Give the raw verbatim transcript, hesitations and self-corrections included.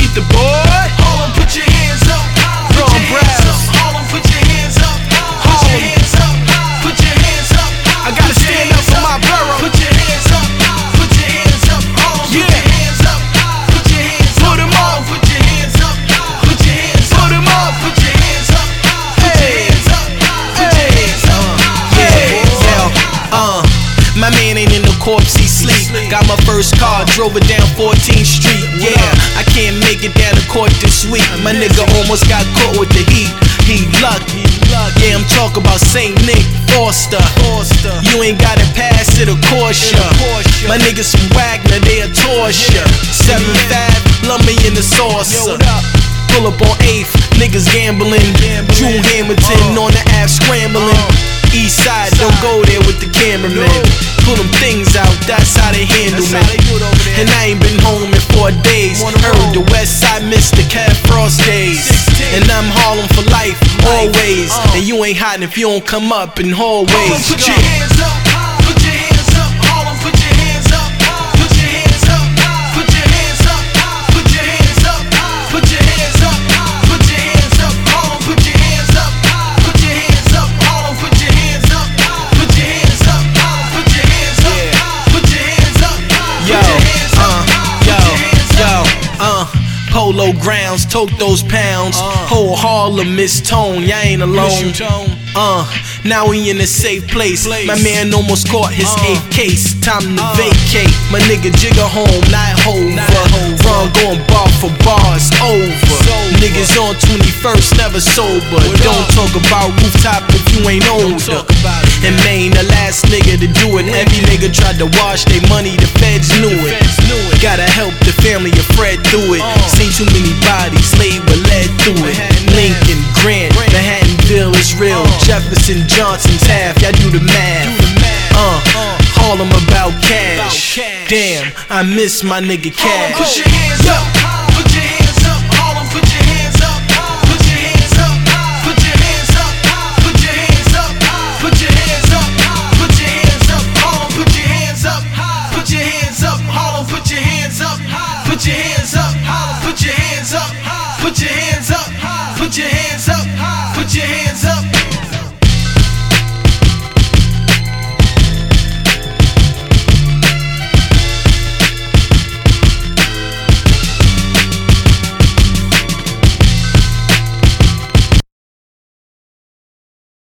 Beat the boy. Harlem, put your hands up. Put your hands up. Harlem, put your hands up. Put your hands up. Put your hands up. I gotta stand up for my borough. Put your hands up. Put your hands up. Harlem, put your hands up. Put your hands up. Put 'em up. Put your hands up. Put your hands up. Put 'em up. Put your hands up. Put your hands up. Put your hands up. Yeah, yeah, uh. My man ain't in the corpse, he sleep. Got my first car, drove it down fourteenth street. Yeah, I can't make it down the court this week. My nigga almost got caught with the heat. He lucky. Yeah, I'm talking about Saint Nick Foster. You ain't gotta pass it, of course ya. My niggas from Wagner, they a torture. seven five, lumber in the saucer. Pull up on eighth, niggas gambling. Drew Hamilton on the app scrambling. East side, don't go there with the cameraman. Pull them things out, that's how they handle me. And I ain't been home in four days. Heard the west side missed the Cat Frost days. And I'm Harlem for life, always. And you ain't hiding if you don't come up in hallways. Put your hands up. Put your hands up. Harlem, put your hands up. Put your hands up. Put your hands up. Put your hands up. Put your hands up. Put your hands up. Harlem, put your hands up. Put your hands up. Harlem, put your hands up. Put your hands up. Put your hands up. Put your hands up. Yo, uh, yo, yo, uh. Polo grounds, tote those pounds. Whole Harlem miss Tone, y'all ain't alone. Uh, now we in a safe place. My man almost caught his eighth case. Time to vacate. My nigga Jigga home, not over. Ron going bar for bars, over. Niggas on twenty-first, never sober. Don't talk about rooftop if you ain't older. And Maine, the last nigga to do it. Every nigga tried to wash their money, the feds knew it. Gotta help the family of Fred do it. Seen too many bodies laid with lead through it. Lincoln, Grant, Manhattanville is real. Jefferson, Johnson's half, y'all do the math. Uh, Harlem about cash. Damn, I miss my nigga Cash.